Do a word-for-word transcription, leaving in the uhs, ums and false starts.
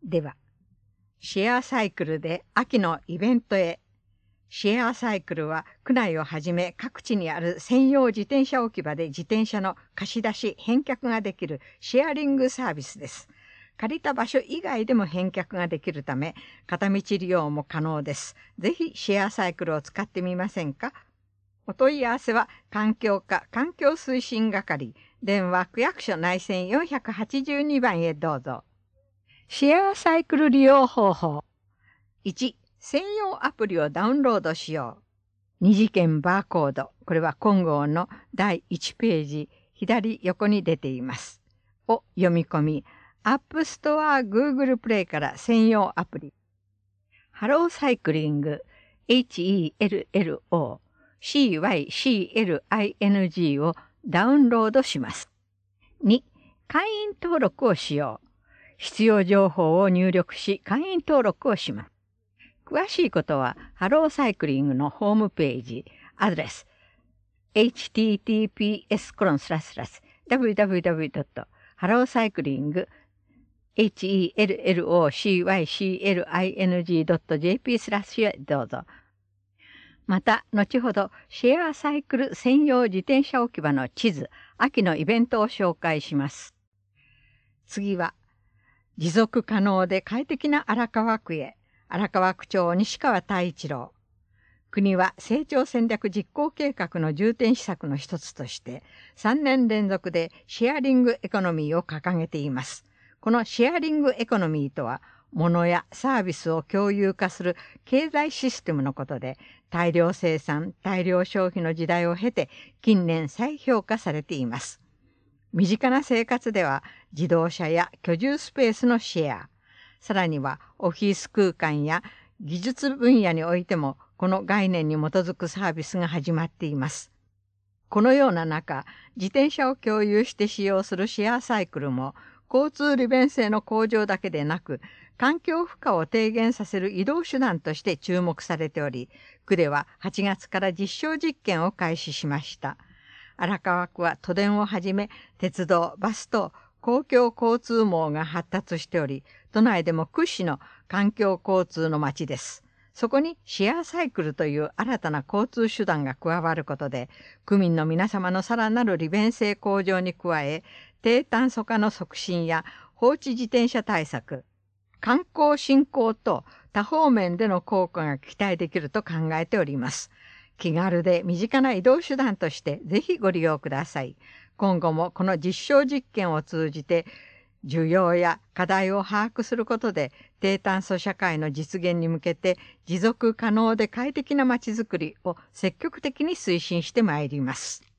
では、シェアサイクルで秋のイベントへ。シェアサイクルは区内をはじめ各地にある専用自転車置き場で自転車の貸し出し、返却ができるシェアリングサービスです。借りた場所以外でも返却ができるため、片道利用も可能です。ぜひシェアサイクルを使ってみませんか？お問い合わせは環境課環境推進係、電話区役所内線よんひゃくはちじゅうにばんへどうぞ。シェアサイクル利用方法。いち、専用アプリをダウンロードしよう。二次元バーコード、これは金剛のだいいちページ、左横に出ています。を読み込み、App Store、Google Play から専用アプリ。ハローサイクリング、エイチイーエルエルオー、シーワイシーエルアイエヌジー をダウンロードします。に、会員登録をしよう。必要情報を入力し、会員登録をします。詳しいことは、ハローサイクリングのホームページ、アドレス、エイチティーティーピーエスコロンスラススラスダブリューダブリューダブリュードットハローサイクリング エイチイーエルエルオーシーワイシーエルアイエヌジードットジェーピー スラッシュへどうぞ。また、後ほど、シェアサイクル専用自転車置き場の地図、秋のイベントを紹介します。次は、持続可能で快適な荒川区へ。荒川区長西川太一郎。国は成長戦略実行計画の重点施策の一つとして、さんねん連続でシェアリングエコノミーを掲げています。このシェアリングエコノミーとは、物やサービスを共有化する経済システムのことで、大量生産、大量消費の時代を経て、近年再評価されています。身近な生活では、自動車や居住スペースのシェア、さらにはオフィス空間や技術分野においても、この概念に基づくサービスが始まっています。このような中、自転車を共有して使用するシェアサイクルも、交通利便性の向上だけでなく、環境負荷を低減させる移動手段として注目されており、区でははちがつから実証実験を開始しました。荒川区は都電をはじめ、鉄道、バスと公共交通網が発達しており、都内でも屈指の環境交通の街です。そこにシェアサイクルという新たな交通手段が加わることで、区民の皆様のさらなる利便性向上に加え、低炭素化の促進や放置自転車対策、観光振興と多方面での効果が期待できると考えております。気軽で身近な移動手段としてぜひご利用ください。今後もこの実証実験を通じて、需要や課題を把握することで、低炭素社会の実現に向けて持続可能で快適なまちづくりを積極的に推進してまいります。